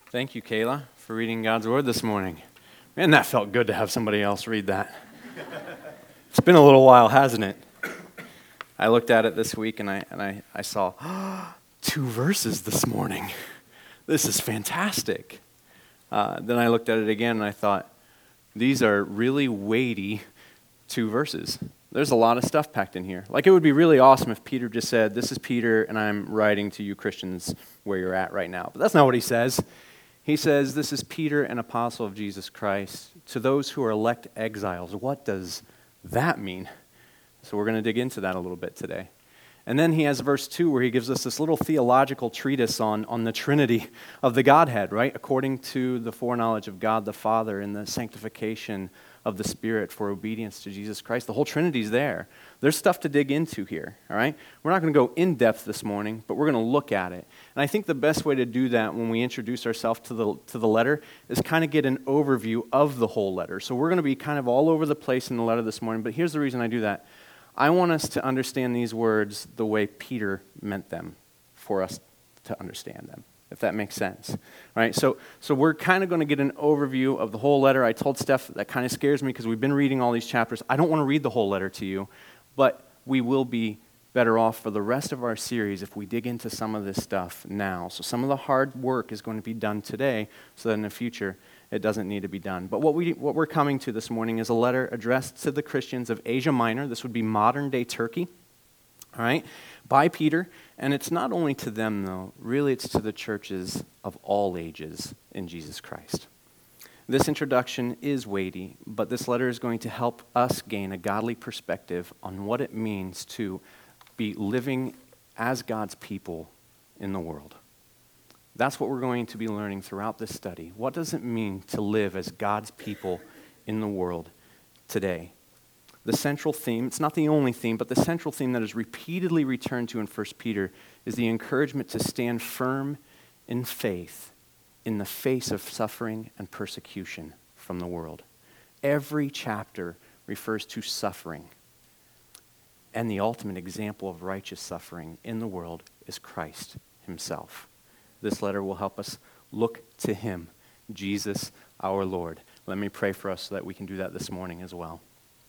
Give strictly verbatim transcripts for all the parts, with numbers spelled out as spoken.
Thank you, Kayla, for reading God's Word this morning. Man, that felt good to have somebody else read that. It's been a little while, hasn't it? I looked at it this week and I and I, I saw oh, two verses this morning. This is fantastic. Uh, then I looked at it again and I thought, these are really weighty two verses. There's a lot of stuff packed in here. Like, it would be really awesome if Peter just said, this is Peter and I'm writing to you Christians where you're at right now. But that's not what he says. He says, this is Peter, an apostle of Jesus Christ, to those who are elect exiles. What does that mean? So we're going to dig into that a little bit today. And then he has verse two where he gives us this little theological treatise on, on the Trinity of the Godhead, right? According to the foreknowledge of God the Father and the sanctification of the Spirit for obedience to Jesus Christ. The whole Trinity's there. There's stuff to dig into here, all right? We're not going to go in depth this morning, but we're going to look at it. And I think the best way to do that when we introduce ourselves to the to the letter is kind of get an overview of the whole letter. So we're going to be kind of all over the place in the letter this morning, but here's the reason I do that. I want us to understand these words the way Peter meant them for us to understand them, if that makes sense. All right, so so we're kind of going to get an overview of the whole letter. I told Steph that kind of scares me because we've been reading all these chapters. I don't want to read the whole letter to you, but we will be better off for the rest of our series if we dig into some of this stuff now. So some of the hard work is going to be done today so that in the future it doesn't need to be done. But what, we, what we're coming to this morning is a letter addressed to the Christians of Asia Minor. This would be modern-day Turkey, all right, by Peter. And it's not only to them, though. Really, it's to the churches of all ages in Jesus Christ. This introduction is weighty, but this letter is going to help us gain a godly perspective on what it means to be living as God's people in the world. That's what we're going to be learning throughout this study. What does it mean to live as God's people in the world today? The central theme, it's not the only theme, but the central theme that is repeatedly returned to in First Peter is the encouragement to stand firm in faith in the face of suffering and persecution from the world. Every chapter refers to suffering. And the ultimate example of righteous suffering in the world is Christ himself. This letter will help us look to him, Jesus our Lord. Let me pray for us so that we can do that this morning as well.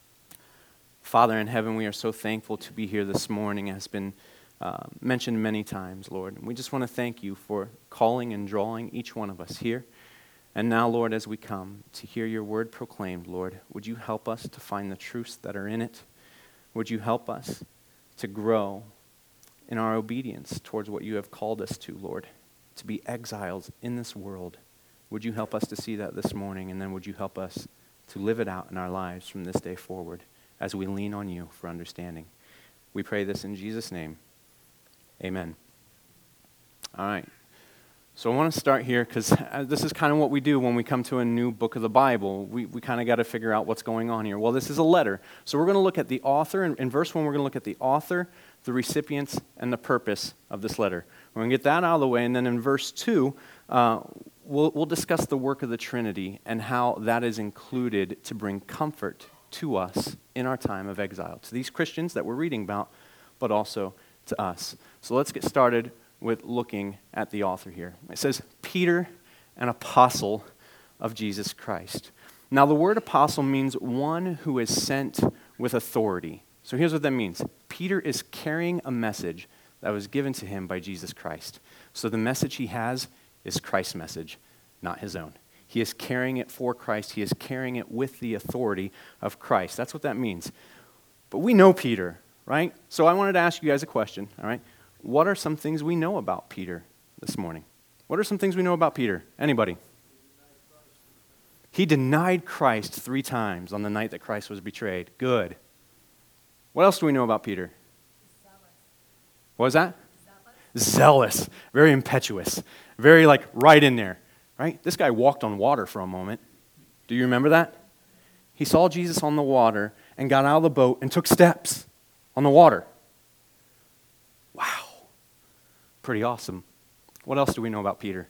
Father in heaven, we are so thankful to be here this morning. It has been uh, mentioned many times, Lord. And we just want to thank you for calling and drawing each one of us here. And now, Lord, as we come to hear your word proclaimed, Lord, would you help us to find the truths that are in it? Would you help us to grow in our obedience towards what you have called us to, Lord, to be exiles in this world? Would you help us to see that this morning, and then would you help us to live it out in our lives from this day forward as we lean on you for understanding? We pray this in Jesus' name. Amen. All right. So I want to start here because this is kind of what we do when we come to a new book of the Bible. We we kind of got to figure out what's going on here. Well, this is a letter. So we're going to look at the author. In, in verse one, we're going to look at the author, the recipients, and the purpose of this letter. We're going to get that out of the way. And then in verse two, uh, we'll, we'll discuss the work of the Trinity and how that is included to bring comfort to us in our time of exile, to these Christians that we're reading about, but also to us. So let's get started with looking at the author here. It says, Peter, an apostle of Jesus Christ. Now, the word apostle means one who is sent with authority. So here's what that means. Peter is carrying a message that was given to him by Jesus Christ. So the message he has is Christ's message, not his own. He is carrying it for Christ. He is carrying it with the authority of Christ. That's what that means. But we know Peter, right? So I wanted to ask you guys a question, all right? What are some things we know about Peter this morning? What are some things we know about Peter? Anybody? He denied Christ three times on the night that Christ was betrayed. Good. What else do we know about Peter? Zealous. What was that? Zealous. Zealous. Very impetuous. Very like right in there, right? This guy walked on water for a moment. Do you remember that? He saw Jesus on the water and got out of the boat and took steps on the water. Wow. Pretty awesome. What else do we know about Peter?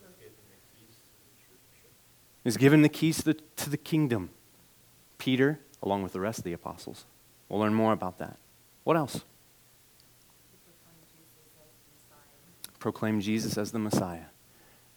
He's given the keys to the, to the kingdom. Peter, along with the rest of the apostles. We'll learn more about that. What else? Proclaim Jesus as the Messiah. Proclaim Jesus as the Messiah.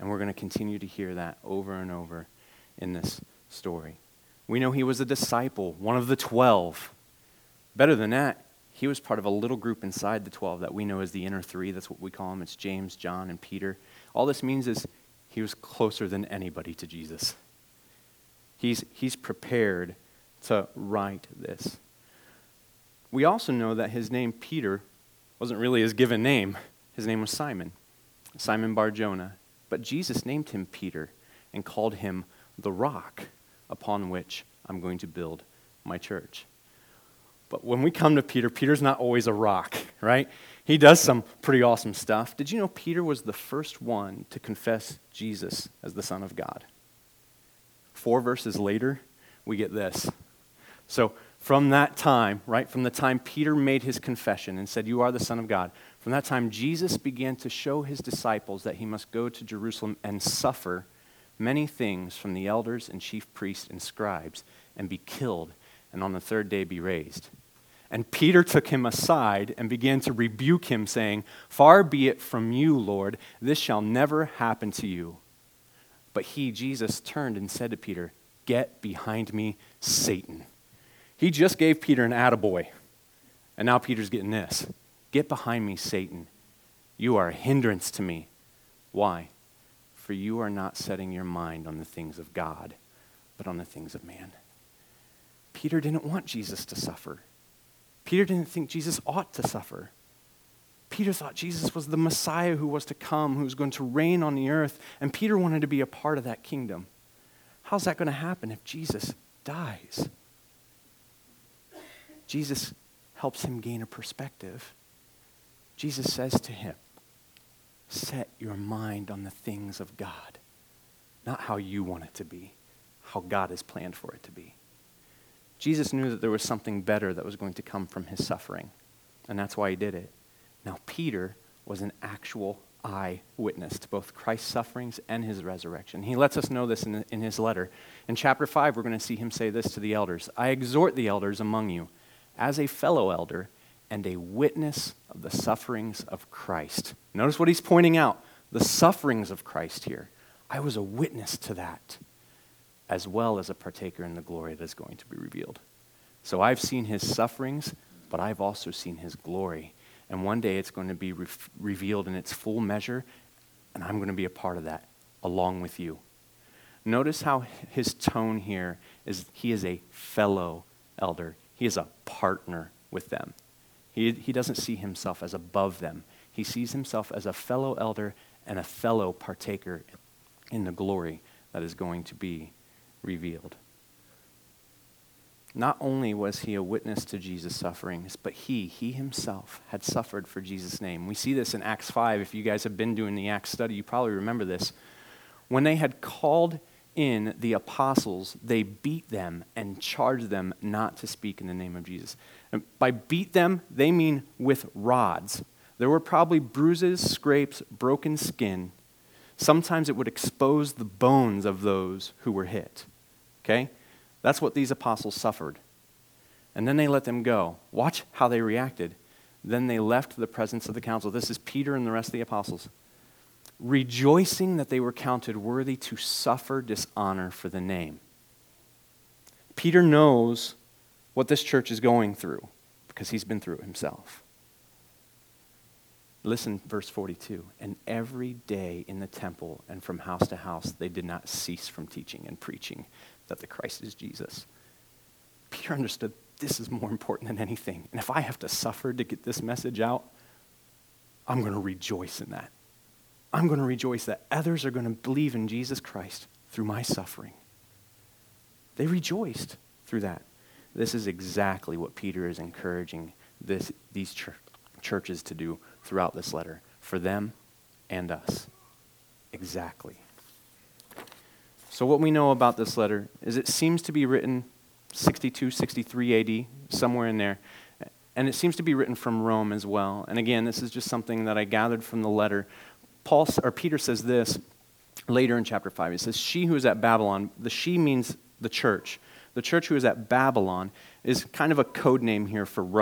And we're going to continue to hear that over and over in this story. We know he was a disciple, one of the twelve. Better than that, he was part of a little group inside the twelve that we know as the inner three. That's what we call them. It's James, John, and Peter. All this means is he was closer than anybody to Jesus. He's, he's prepared to write this. We also know that his name, Peter, wasn't really his given name. His name was Simon, Simon Bar-Jonah. But Jesus named him Peter and called him the rock upon which I'm going to build my church. But when we come to Peter, Peter's not always a rock, right? He does some pretty awesome stuff. Did you know Peter was the first one to confess Jesus as the Son of God? Four verses later, we get this. So from that time, right, from the time Peter made his confession and said, "You are the Son of God," from that time, Jesus began to show his disciples that he must go to Jerusalem and suffer many things from the elders and chief priests and scribes and be killed, and on the third day be raised. And Peter took him aside and began to rebuke him, saying, "Far be it from you, Lord, this shall never happen to you." But he, Jesus, turned and said to Peter, "Get behind me, Satan." He just gave Peter an attaboy, and now Peter's getting this. "Get behind me, Satan. You are a hindrance to me." Why? "For you are not setting your mind on the things of God, but on the things of man." Peter didn't want Jesus to suffer. Peter didn't think Jesus ought to suffer. Peter thought Jesus was the Messiah who was to come, who was going to reign on the earth, and Peter wanted to be a part of that kingdom. How's that going to happen if Jesus dies? Jesus helps him gain a perspective. Jesus says to him, "Set your mind on the things of God, not how you want it to be, how God has planned for it to be." Jesus knew that there was something better that was going to come from his suffering, and that's why he did it. Now, Peter was an actual eyewitness to both Christ's sufferings and his resurrection. He lets us know this in, in his letter. In chapter five, we're going to see him say this to the elders: "I exhort the elders among you, as a fellow elder and a witness of the sufferings of Christ." Notice what he's pointing out, the sufferings of Christ here. I was a witness to that, as well as a partaker in the glory that is going to be revealed. So I've seen his sufferings, but I've also seen his glory. And one day it's going to be re- revealed in its full measure, and I'm going to be a part of that, along with you. Notice how his tone here is, he is a fellow elder. He is a partner with them. He, he doesn't see himself as above them. He sees himself as a fellow elder and a fellow partaker in the glory that is going to be revealed. Not only was he a witness to Jesus' sufferings, but he, he himself had suffered for Jesus' name. We see this in Acts five. If you guys have been doing the Acts study, you probably remember this. When they had called in the apostles, they beat them and charged them not to speak in the name of Jesus. And by beat them, they mean with rods. There were probably bruises, scrapes, broken skin. Sometimes it would expose the bones of those who were hit. Okay? That's what these apostles suffered. And then they let them go. Watch how they reacted. Then they left the presence of the council. This is Peter and the rest of the apostles, rejoicing that they were counted worthy to suffer dishonor for the name. Peter knows what this church is going through because he's been through it himself. Listen, verse forty-two. "And every day in the temple and from house to house, they did not cease from teaching and preaching that the Christ is Jesus." Peter understood this is more important than anything. And if I have to suffer to get this message out, I'm going to rejoice in that. I'm going to rejoice that others are going to believe in Jesus Christ through my suffering. They rejoiced through that. This is exactly what Peter is encouraging this, these church, churches to do throughout this letter, for them and us. Exactly. So what we know about this letter is it seems to be written sixty-two, sixty-three A D, somewhere in there. And it seems to be written from Rome as well. And again, this is just something that I gathered from the letter. Paul or Peter says this later in chapter five. He says, "She who is at Babylon," the she means the church. The church who is at Babylon is kind of a code name here for Rome.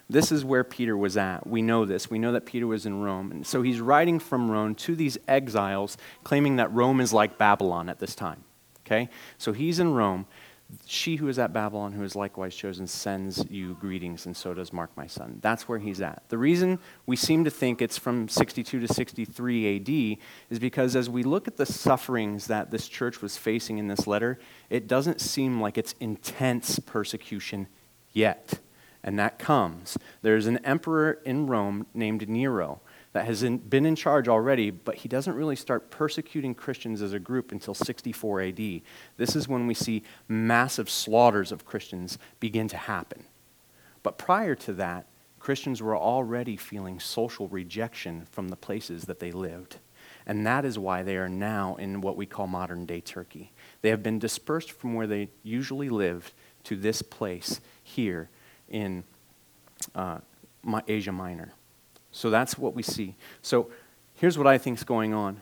this is where Peter was at. We know this. We know that Peter was in Rome. And so he's writing from Rome to these exiles, claiming that Rome is like Babylon at this time. Okay? So he's in Rome. She who is at Babylon, who is likewise chosen, sends you greetings, and so does Mark, my son. That's where he's at. The reason we seem to think it's from sixty-two to sixty-three A D is because as we look at the sufferings that this church was facing in this letter, it doesn't seem like it's intense persecution yet. And that comes. There's an emperor in Rome named Nero that has in, been in charge already, but he doesn't really start persecuting Christians as a group until sixty-four A D. This is when we see massive slaughters of Christians begin to happen. But prior to that, Christians were already feeling social rejection from the places that they lived. And that is why they are now in what we call modern-day Turkey. They have been dispersed from where they usually lived to this place here in uh, Asia Minor. So that's what we see. So here's what I think is going on.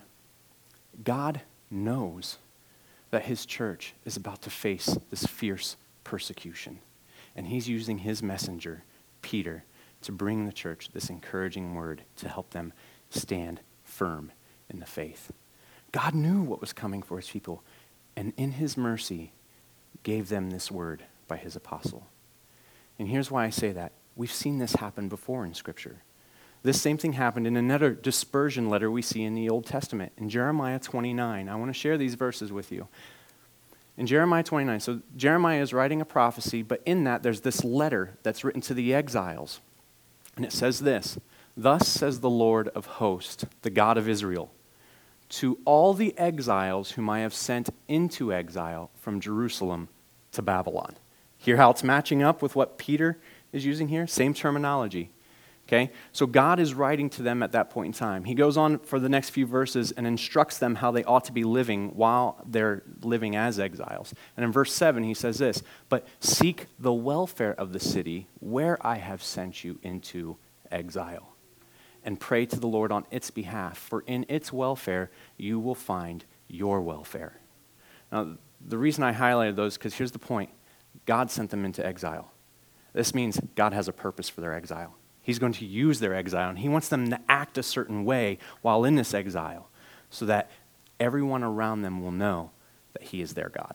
God knows that his church is about to face this fierce persecution. And he's using his messenger, Peter, to bring the church this encouraging word to help them stand firm in the faith. God knew what was coming for his people, and in his mercy gave them this word by his apostle. And here's why I say that. We've seen this happen before in Scripture. This same thing happened in another dispersion letter we see in the Old Testament, in Jeremiah twenty-nine. I want to share these verses with you. In Jeremiah twenty-nine, so Jeremiah is writing a prophecy, but in that there's this letter that's written to the exiles. And it says this, "Thus says the Lord of hosts, the God of Israel, to all the exiles whom I have sent into exile from Jerusalem to Babylon." Hear how it's matching up with what Peter is using here? Same terminology. Okay? So God is writing to them at that point in time. He goes on for the next few verses and instructs them how they ought to be living while they're living as exiles. And in verse seven, he says this, "But seek the welfare of the city where I have sent you into exile, and pray to the Lord on its behalf, for in its welfare you will find your welfare." Now, the reason I highlighted those, because here's the point. God sent them into exile. This means God has a purpose for their exile. He's going to use their exile, and he wants them to act a certain way while in this exile so that everyone around them will know that he is their God.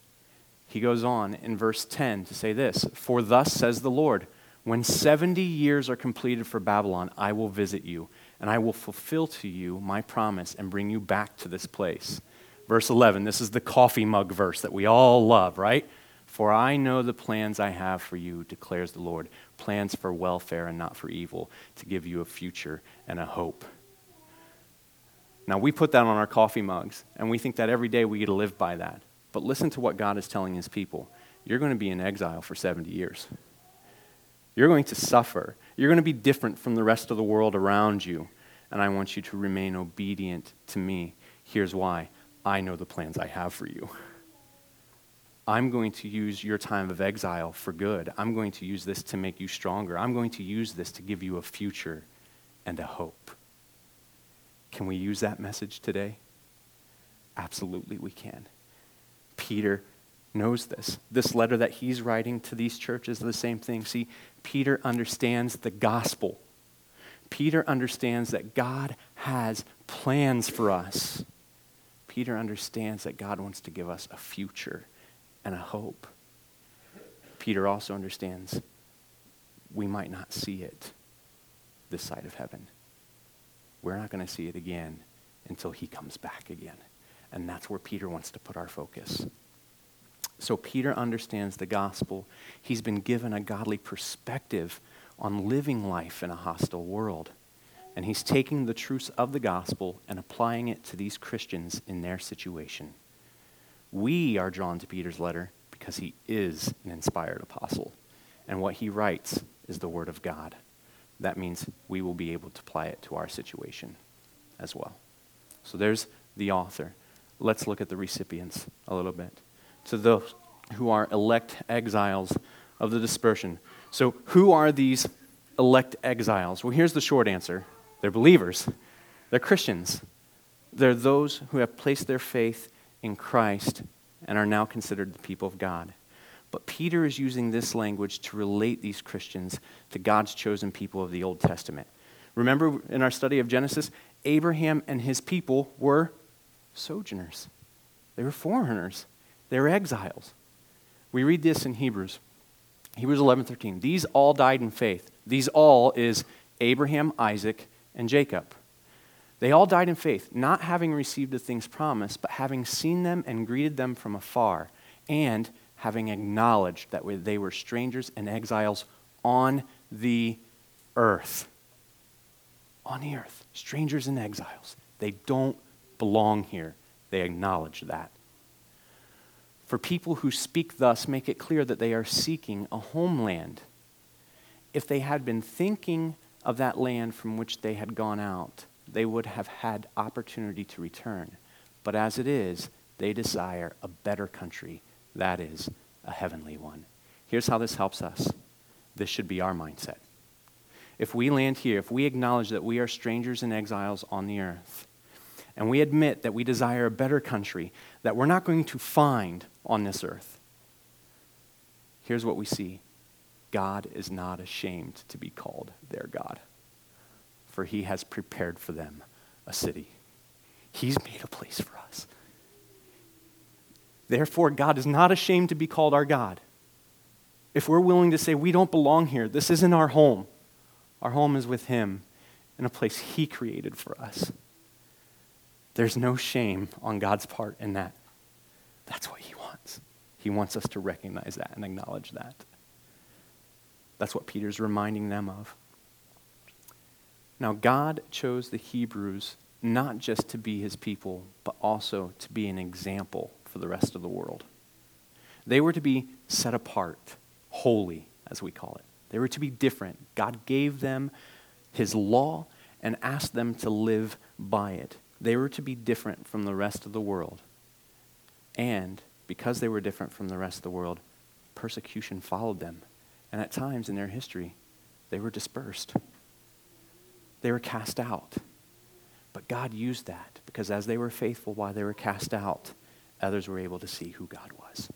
He goes on in verse ten to say this, "For thus says the Lord, when seventy years are completed for Babylon, I will visit you, and I will fulfill to you my promise and bring you back to this place." Verse eleven, this is the coffee mug verse that we all love, right? "For I know the plans I have for you, declares the Lord, plans for welfare and not for evil, to give you a future and a hope." Now, we put that on our coffee mugs, and we think that every day we get to live by that. But listen to what God is telling his people. You're going to be in exile for seventy years. You're going to suffer. You're going to be different from the rest of the world around you, and I want you to remain obedient to me. Here's why. I know the plans I have for you. I'm going to use your time of exile for good. I'm going to use this to make you stronger. I'm going to use this to give you a future and a hope. Can we use that message today? Absolutely we can. Peter knows this. This letter that he's writing to these churches is the same thing. See, Peter understands the gospel. Peter understands that God has plans for us. Peter understands that God wants to give us a future and a hope. Peter also understands we might not see it this side of heaven. We're not going to see it again until he comes back again. And that's where Peter wants to put our focus. So Peter understands the gospel. He's been given a godly perspective on living life in a hostile world. And he's taking the truths of the gospel and applying it to these Christians in their situation. We are drawn to Peter's letter because he is an inspired apostle. And what he writes is the word of God. That means we will be able to apply it to our situation as well. So there's the author. Let's look at the recipients a little bit. To those who are elect exiles of the dispersion. So who are these elect exiles? Well, here's the short answer. They're believers. They're Christians. They're those who have placed their faith in Christ and are now considered the people of God. But Peter is using this language to relate these Christians to God's chosen people of the Old Testament. Remember in our study of Genesis, Abraham and his people were sojourners. They were foreigners. They were exiles. We read this in Hebrews. Hebrews eleven thirteen. These all died in faith. These all is Abraham, Isaac, and Jacob. They all died in faith, not having received the things promised, but having seen them and greeted them from afar, and having acknowledged that they were strangers and exiles on the earth. On the earth. Strangers and exiles. They don't belong here. They acknowledge that. For people who speak thus make it clear that they are seeking a homeland. If they had been thinking of that land from which they had gone out, they would have had opportunity to return. But as it is, they desire a better country, that is, a heavenly one. Here's how this helps us. This should be our mindset. If we land here, if we acknowledge that we are strangers and exiles on the earth, and we admit that we desire a better country that we're not going to find on this earth, here's what we see. God is not ashamed to be called their God, for he has prepared for them a city. He's made a place for us. Therefore, God is not ashamed to be called our God. If we're willing to say we don't belong here, this isn't our home. Our home is with him in a place he created for us. There's no shame on God's part in that. That's what he wants. He wants us to recognize that and acknowledge that. That's what Peter's reminding them of. Now, God chose the Hebrews not just to be his people, but also to be an example for the rest of the world. They were to be set apart, holy, as we call it. They were to be different. God gave them his law and asked them to live by it. They were to be different from the rest of the world. And because they were different from the rest of the world, persecution followed them. And at times in their history, they were dispersed. They were cast out. But God used that because as they were faithful while they were cast out, others were able to see who God was.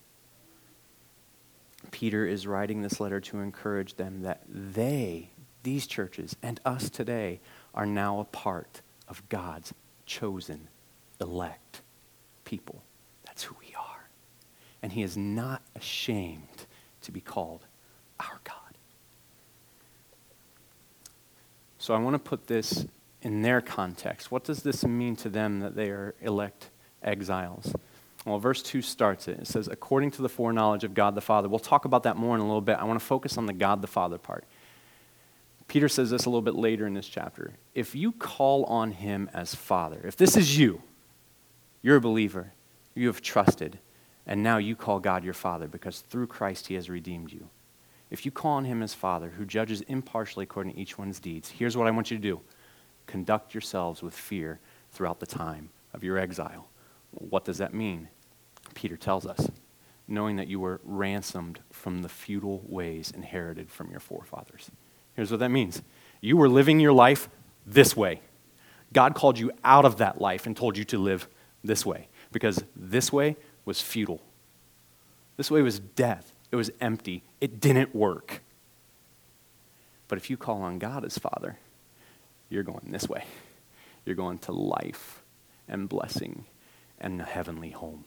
Peter is writing this letter to encourage them that they, these churches, and us today are now a part of God's chosen, elect people. That's who we are. And he is not ashamed to be called our God. So I want to put this in their context. What does this mean to them that they are elect exiles? Well, verse two starts it. It says, according to the foreknowledge of God the Father. We'll talk about that more in a little bit. I want to focus on the God the Father part. Peter says this a little bit later in this chapter. If you call on him as Father, if this is you, you're a believer, you have trusted, and now you call God your Father because through Christ he has redeemed you. If you call on him as Father, who judges impartially according to each one's deeds, here's what I want you to do. Conduct yourselves with fear throughout the time of your exile. What does that mean? Peter tells us, knowing that you were ransomed from the futile ways inherited from your forefathers. Here's what that means. You were living your life this way. God called you out of that life and told you to live this way because this way was futile. This way was death. It was empty. It didn't work. But if you call on God as Father, you're going this way. You're going to life and blessing and a heavenly home.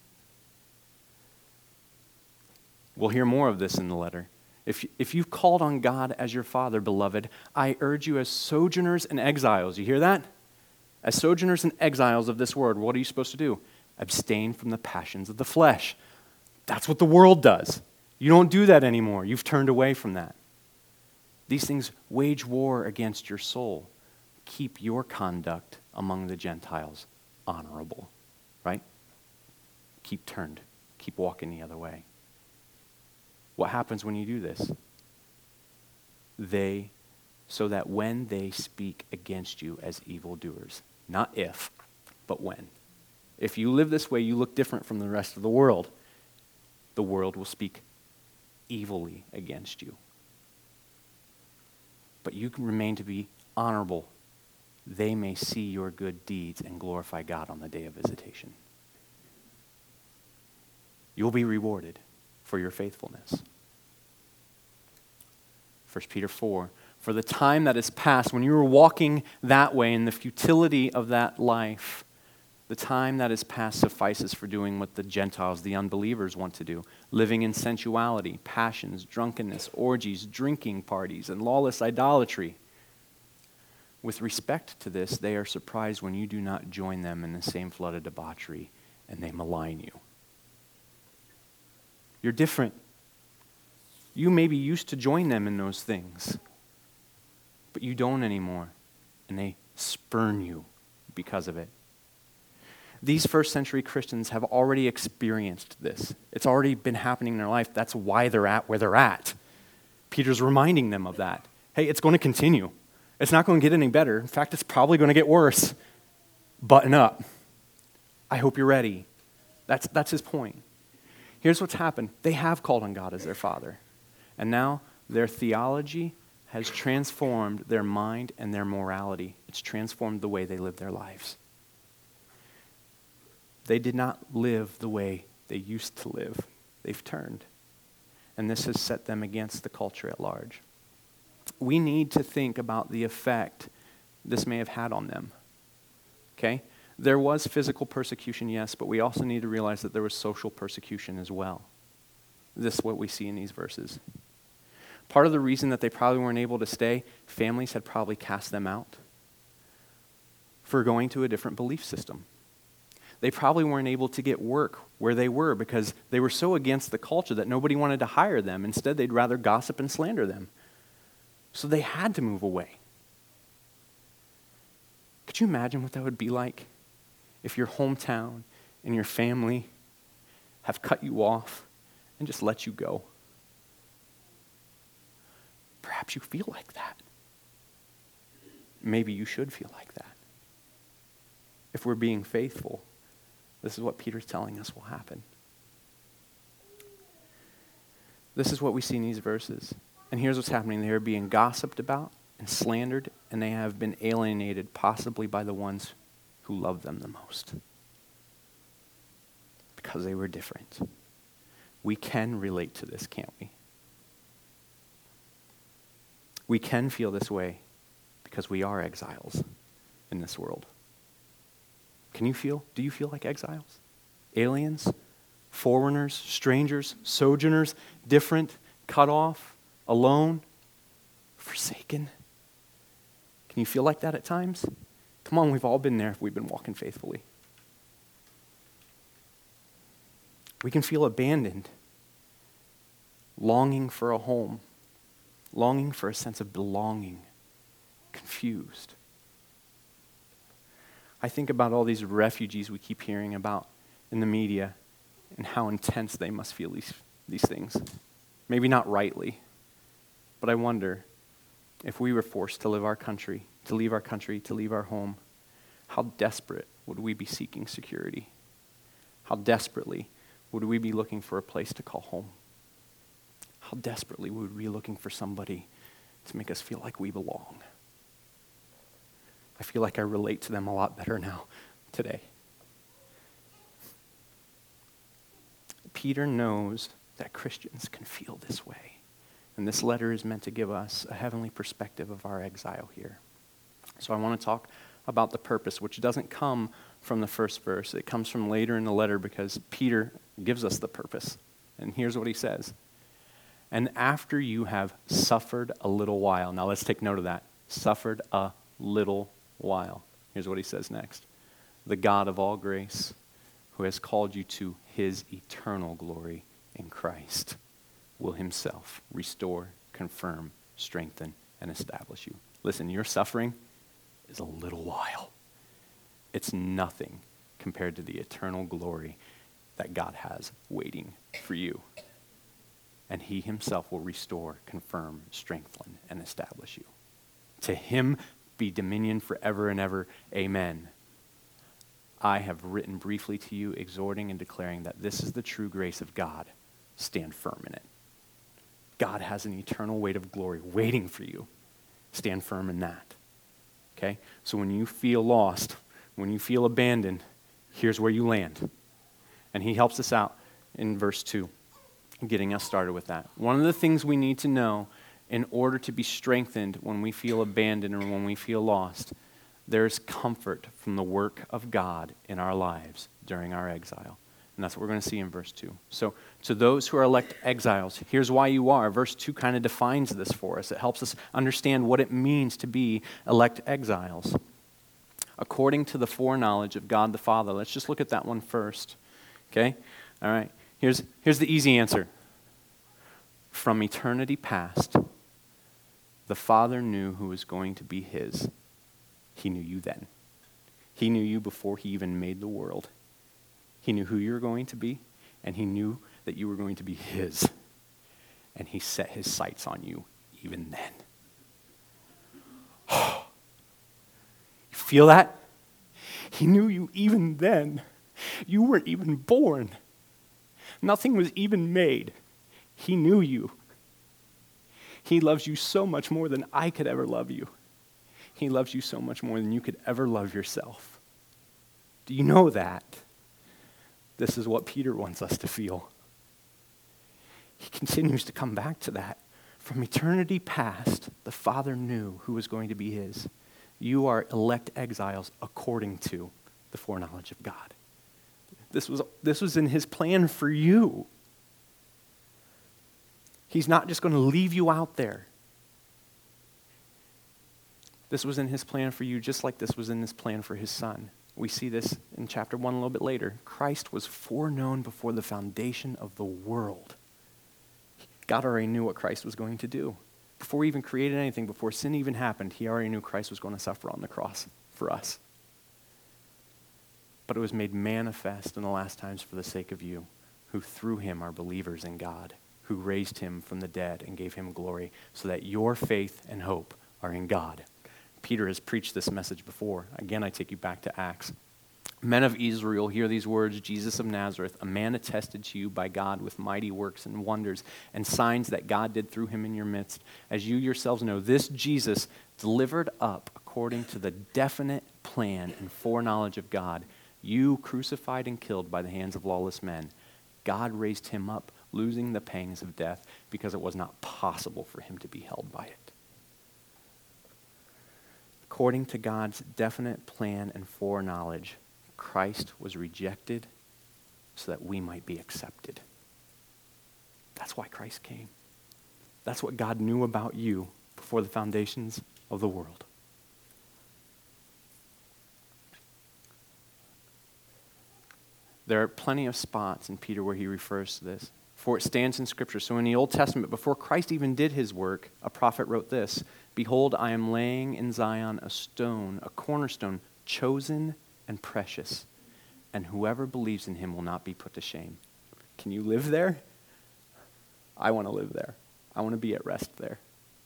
We'll hear more of this in the letter. If, if you've called on God as your Father, beloved, I urge you as sojourners and exiles. You hear that? As sojourners and exiles of this world, what are you supposed to do? Abstain from the passions of the flesh. That's what the world does. You don't do that anymore. You've turned away from that. These things wage war against your soul. Keep your conduct among the Gentiles honorable. Right? Keep turned. Keep walking the other way. What happens when you do this? They, so that when they speak against you as evildoers, not if, but when. If you live this way, you look different from the rest of the world. The world will speak evilly against you. But you can remain to be honorable. They may see your good deeds and glorify God on the day of visitation. You'll be rewarded. for your faithfulness. First Peter four, for the time that is past, when you were walking that way in the futility of that life, the time that is past suffices for doing what the Gentiles, the unbelievers, want to do, living in sensuality, passions, drunkenness, orgies, drinking parties, and lawless idolatry. With respect to this, they are surprised when you do not join them in the same flood of debauchery, and they malign you. You're different. You maybe used to join them in those things, but you don't anymore, and they spurn you because of it. These first century Christians have already experienced this. It's already been happening in their life. That's why they're at where they're at. Peter's reminding them of that. Hey, it's going to continue. It's not going to get any better. In fact, it's probably going to get worse. Button up. I hope you're ready. That's, that's his point. Here's what's happened. They have called on God as their Father. And now their theology has transformed their mind and their morality. It's transformed the way they live their lives. They did not live the way they used to live. They've turned. And this has set them against the culture at large. We need to think about the effect this may have had on them. Okay? There was physical persecution, yes, but we also need to realize that there was social persecution as well. This is what we see in these verses. Part of the reason that they probably weren't able to stay, families had probably cast them out for going to a different belief system. They probably weren't able to get work where they were because they were so against the culture that nobody wanted to hire them. Instead, they'd rather gossip and slander them. So they had to move away. Could you imagine what that would be like if your hometown and your family have cut you off and just let you go? Perhaps you feel like that. Maybe you should feel like that. If we're being faithful, this is what Peter's telling us will happen. This is what we see in these verses. And here's what's happening. They are being gossiped about and slandered, and they have been alienated, possibly by the ones who love them the most. Because they were different. We can relate to this, can't we? We can feel this way because we are exiles in this world. Can you feel? Do you feel like exiles? Aliens? Foreigners? Strangers? Sojourners? Different? Cut off? Alone? Forsaken? Can you feel like that at times? Come on, we've all been there if we've been walking faithfully. We can feel abandoned, longing for a home, longing for a sense of belonging, confused. I think about all these refugees we keep hearing about in the media and how intense they must feel these, these things. Maybe not rightly, but I wonder if we were forced to leave our country, to leave our country, to leave our home, how desperate would we be seeking security? How desperately would we be looking for a place to call home? How desperately would we be looking for somebody to make us feel like we belong? I feel like I relate to them a lot better now, today. Peter knows that Christians can feel this way. And this letter is meant to give us a heavenly perspective of our exile here. So I want to talk about the purpose, which doesn't come from the first verse. It comes from later in the letter because Peter gives us the purpose. And here's what he says. And after you have suffered a little while. Now let's take note of that. Suffered a little while. Here's what he says next. The God of all grace, who has called you to his eternal glory in Christ, will himself restore, confirm, strengthen, and establish you. Listen, your suffering is a little while. It's nothing compared to the eternal glory that God has waiting for you. And he himself will restore, confirm, strengthen, and establish you. To him be dominion forever and ever. Amen. I have written briefly to you, exhorting and declaring that this is the true grace of God. Stand firm in it. God has an eternal weight of glory waiting for you. Stand firm in that. Okay? So when you feel lost, when you feel abandoned, here's where you land. And he helps us out in verse two. getting us started with that. One of the things we need to know in order to be strengthened when we feel abandoned or when we feel lost, there's comfort from the work of God in our lives during our exile. And that's what we're going to see in verse two. So, to those who are elect exiles, here's why you are. Verse two kind of defines this for us. It helps us understand what it means to be elect exiles. According to the foreknowledge of God the Father. Let's just look at that one first. Okay? All right. Here's, here's the easy answer. From eternity past, the Father knew who was going to be his. He knew you then. He knew you before he even made the world. He knew who you were going to be, and he knew that you were going to be his. And he set his sights on you even then. You feel that? He knew you even then. You weren't even born. Nothing was even made. He knew you. He loves you so much more than I could ever love you. He loves you so much more than you could ever love yourself. Do you know that? This is what Peter wants us to feel. He continues to come back to that. From eternity past, the Father knew who was going to be his. You are elect exiles according to the foreknowledge of God. This was, this was in his plan for you. He's not just going to leave you out there. This was in his plan for you, just like this was in his plan for his son. We see this in chapter one a little bit later. Christ was foreknown before the foundation of the world. God already knew what Christ was going to do. Before he even created anything, before sin even happened, he already knew Christ was going to suffer on the cross for us. But it was made manifest in the last times for the sake of you, who through him are believers in God, who raised him from the dead and gave him glory, so that your faith and hope are in God. Peter has preached this message before. Again, I take you back to Acts. Men of Israel, hear these words, Jesus of Nazareth, a man attested to you by God with mighty works and wonders and signs that God did through him in your midst. As you yourselves know, this Jesus, delivered up according to the definite plan and foreknowledge of God, you crucified and killed by the hands of lawless men. God raised him up, losing the pangs of death, because it was not possible for him to be held by it. According to God's definite plan and foreknowledge, Christ was rejected so that we might be accepted. That's why Christ came. That's what God knew about you before the foundations of the world. There are plenty of spots in Peter where he refers to this, for it stands in Scripture. So in the Old Testament, before Christ even did his work, a prophet wrote this, "Behold, I am laying in Zion a stone, a cornerstone, chosen and precious, and whoever believes in him will not be put to shame." Can you live there? I want to live there. I want to be at rest there.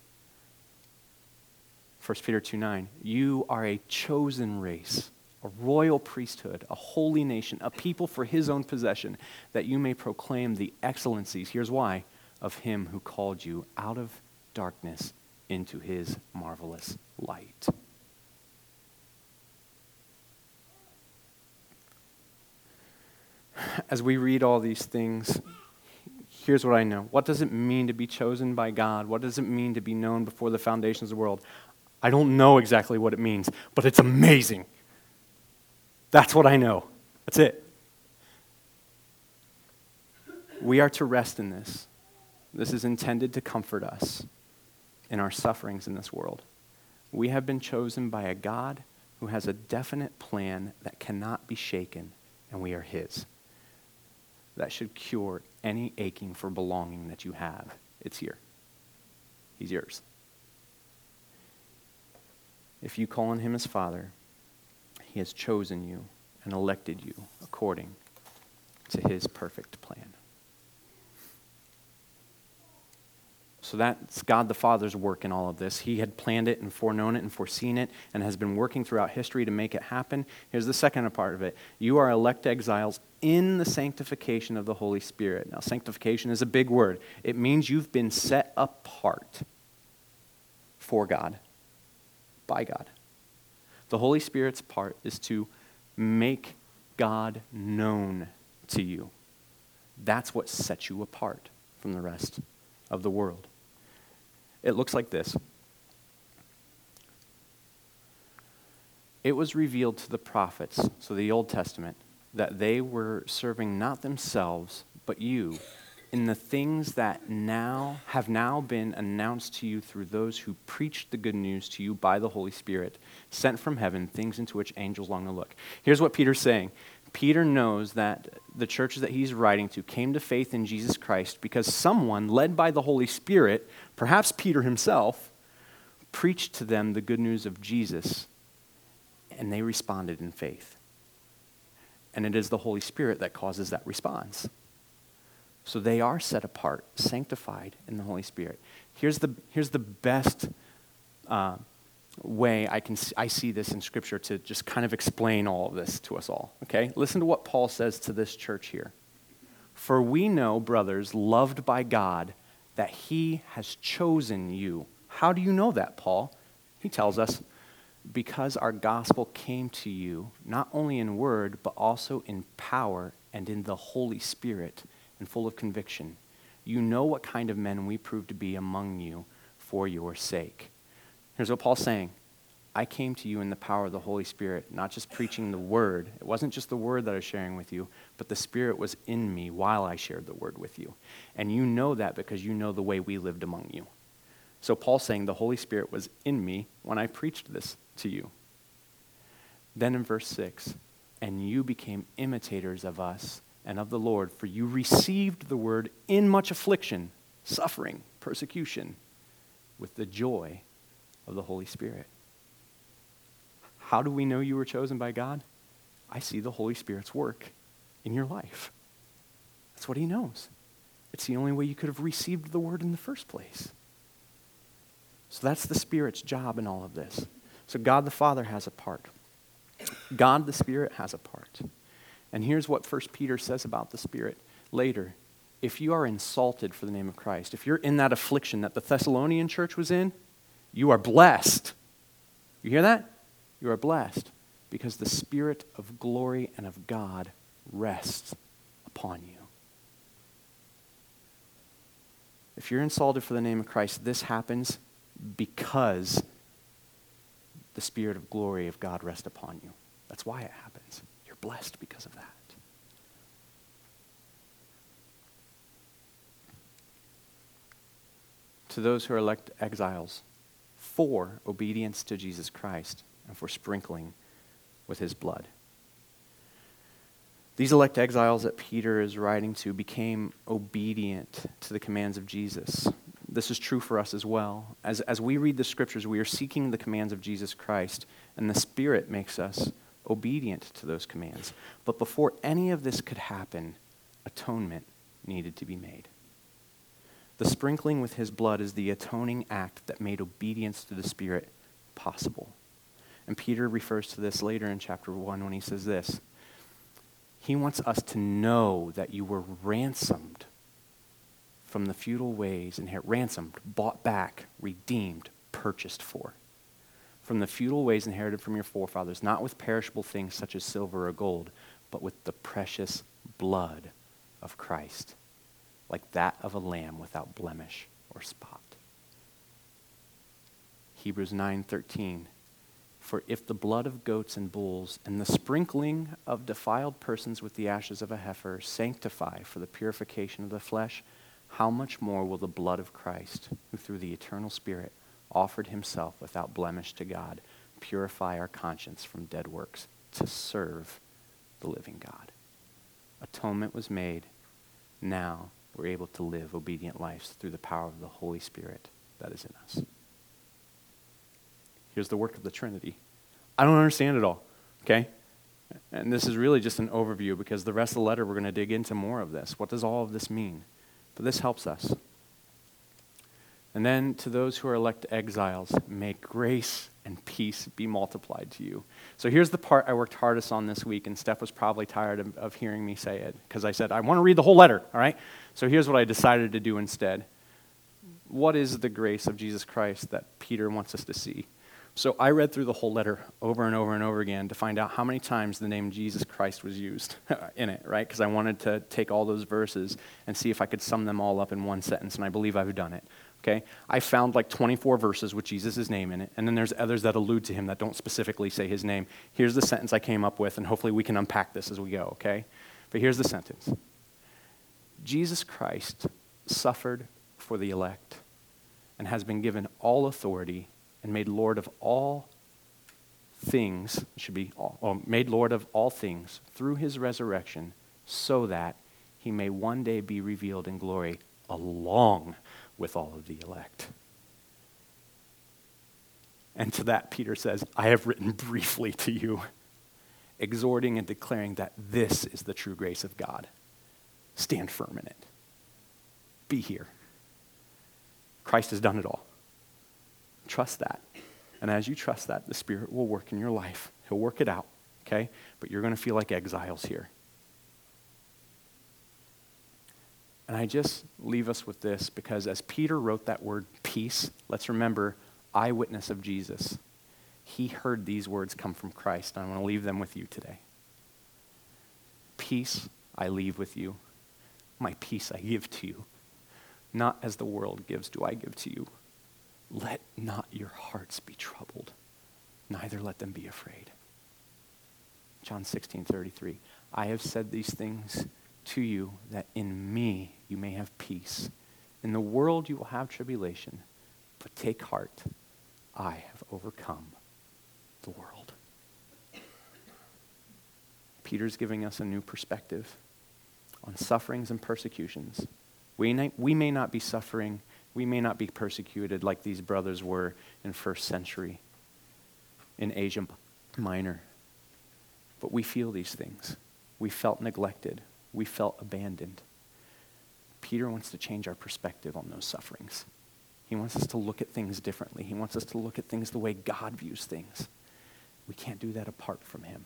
First Peter two nine, you are a chosen race, a royal priesthood, a holy nation, a people for his own possession, that you may proclaim the excellencies, here's why, of him who called you out of darkness into his marvelous light. As we read all these things, here's what I know. What does it mean to be chosen by God? What does it mean to be known before the foundations of the world? I don't know exactly what it means, but it's amazing. That's what I know. That's it. We are to rest in this. This is intended to comfort us in our sufferings in this world. We have been chosen by a God who has a definite plan that cannot be shaken, and we are his. That should cure any aching for belonging that you have. It's here. He's yours. If you call on him as Father, he has chosen you and elected you according to his perfect plan. So that's God the Father's work in all of this. He had planned it and foreknown it and foreseen it and has been working throughout history to make it happen. Here's the second part of it. You are elect exiles in the sanctification of the Holy Spirit. Now, sanctification is a big word. It means you've been set apart for God, by God. The Holy Spirit's part is to make God known to you. That's what sets you apart. from the rest of the world. It looks like this. It was revealed to the prophets, so the Old Testament, that they were serving not themselves, but you, in the things that now have now been announced to you through those who preached the good news to you by the Holy Spirit, sent from heaven, things into which angels long to look. Here's what Peter's saying. Peter knows that the churches that he's writing to came to faith in Jesus Christ because someone, led by the Holy Spirit, perhaps Peter himself, preached to them the good news of Jesus, and they responded in faith. And it is the Holy Spirit that causes that response. So they are set apart, sanctified in the Holy Spirit. Here's the, here's the best uh, way I can I see this in Scripture to just kind of explain all of this to us all. Okay? Listen to what Paul says to this church here. For we know, brothers, loved by God, that he has chosen you. How do you know that, Paul? He tells us, because our gospel came to you, not only in word, but also in power and in the Holy Spirit, and full of conviction. You know what kind of men we proved to be among you for your sake. Here's what Paul's saying. I came to you in the power of the Holy Spirit, not just preaching the word. It wasn't just the word that I was sharing with you, but the Spirit was in me while I shared the word with you. And you know that because you know the way we lived among you. So Paul's saying the Holy Spirit was in me when I preached this to you. Then in verse six, and you became imitators of us and of the Lord, for you received the word in much affliction, suffering, persecution, with the joy of the Holy Spirit. How do we know you were chosen by God? I see the Holy Spirit's work in your life. That's what he knows. It's the only way you could have received the word in the first place. So that's the Spirit's job in all of this. So God the Father has a part. God the Spirit has a part. And here's what First Peter says about the Spirit later. If you are insulted for the name of Christ, if you're in that affliction that the Thessalonian church was in, you are blessed. You hear that? You are blessed because the Spirit of glory and of God rests upon you. If you're insulted for the name of Christ, this happens because the Spirit of glory of God rests upon you. That's why it happens. You're blessed because of that. To those who are elect exiles, for obedience to Jesus Christ and for sprinkling with his blood. These elect exiles that Peter is writing to became obedient to the commands of Jesus. This is true for us as well. As, as we read the scriptures, we are seeking the commands of Jesus Christ, and the Spirit makes us obedient to those commands. But before any of this could happen, atonement needed to be made. The sprinkling with his blood is the atoning act that made obedience to the Spirit possible. And Peter refers to this later in chapter one when he says this. He wants us to know that you were ransomed from the futile ways, and ransomed, bought back, redeemed, purchased for. From the futile ways inherited from your forefathers, not with perishable things such as silver or gold, but with the precious blood of Christ, like that of a lamb without blemish or spot. Hebrews nine thirteen. For if the blood of goats and bulls and the sprinkling of defiled persons with the ashes of a heifer sanctify for the purification of the flesh, how much more will the blood of Christ, who through the eternal Spirit offered himself without blemish to God, purify our conscience from dead works to serve the living God? Atonement was made. Now we're able to live obedient lives through the power of the Holy Spirit that is in us. Here's the work of the Trinity. I don't understand it all, okay? And this is really just an overview because the rest of the letter we're going to dig into more of this. What does all of this mean? But this helps us. And then to those who are elect exiles, may grace and peace be multiplied to you. So here's the part I worked hardest on this week, and Steph was probably tired of, of hearing me say it because I said, I want to read the whole letter, all right? So here's what I decided to do instead. What is the grace of Jesus Christ that Peter wants us to see? So I read through the whole letter over and over and over again to find out how many times the name Jesus Christ was used in it, right? Because I wanted to take all those verses and see if I could sum them all up in one sentence, and I believe I've done it, okay? I found like twenty-four verses with Jesus' name in it, and then there's others that allude to him that don't specifically say his name. Here's the sentence I came up with, and hopefully we can unpack this as we go, okay? But here's the sentence. Jesus Christ suffered for the elect and has been given all authority and made Lord of all things, should be all, oh, made Lord of all things through his resurrection, so that he may one day be revealed in glory along with all of the elect. And to that, Peter says, I have written briefly to you, exhorting and declaring that this is the true grace of God. Stand firm in it. Be here. Christ has done it all. Trust that. And as you trust that, the Spirit will work in your life. He'll work it out, okay? But you're going to feel like exiles here. And I just leave us with this because as Peter wrote that word peace, let's remember, eyewitness of Jesus. He heard these words come from Christ, and I want to leave them with you today. Peace I leave with you. My peace I give to you. Not as the world gives do I give to you. Let not your hearts be troubled, neither let them be afraid. John sixteen thirty-three. I have said these things to you that in me you may have peace. In the world you will have tribulation, but take heart. I have overcome the world. Peter's giving us a new perspective on sufferings and persecutions. We, na- we may not be suffering, we may not be persecuted like these brothers were in first century in Asia Minor, but we feel these things. We felt neglected. We felt abandoned. Peter wants to change our perspective on those sufferings. He wants us to look at things differently. He wants us to look at things the way God views things. We can't do that apart from him.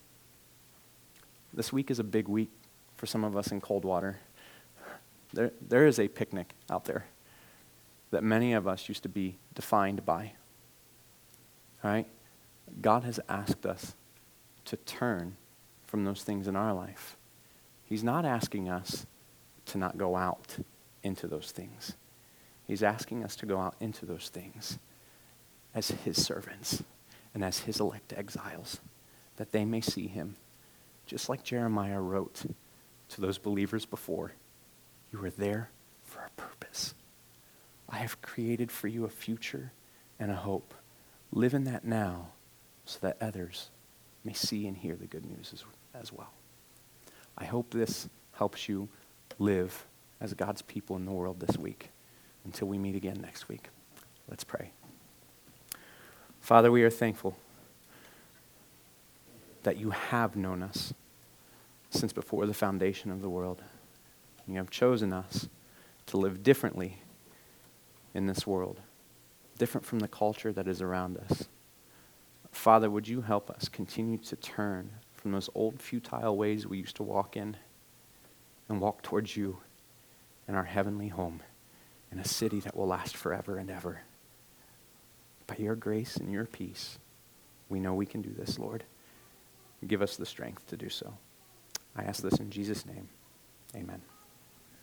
This week is a big week for some of us in Coldwater. There, there is a picnic out there that many of us used to be defined by. All right? God has asked us to turn from those things in our life. He's not asking us to not go out into those things. He's asking us to go out into those things as his servants and as his elect exiles, that they may see him, just like Jeremiah wrote to those believers before. You are there for a purpose. I have created for you a future and a hope. Live in that now so that others may see and hear the good news as, as well. I hope this helps you live as God's people in the world this week until we meet again next week. Let's pray. Father, we are thankful that you have known us since before the foundation of the world. You have chosen us to live differently in this world, different from the culture that is around us. Father, would you help us continue to turn from those old futile ways we used to walk in and walk towards you in our heavenly home in a city that will last forever and ever. By your grace and your peace, we know we can do this, Lord. Give us the strength to do so. I ask this in Jesus' name. Amen.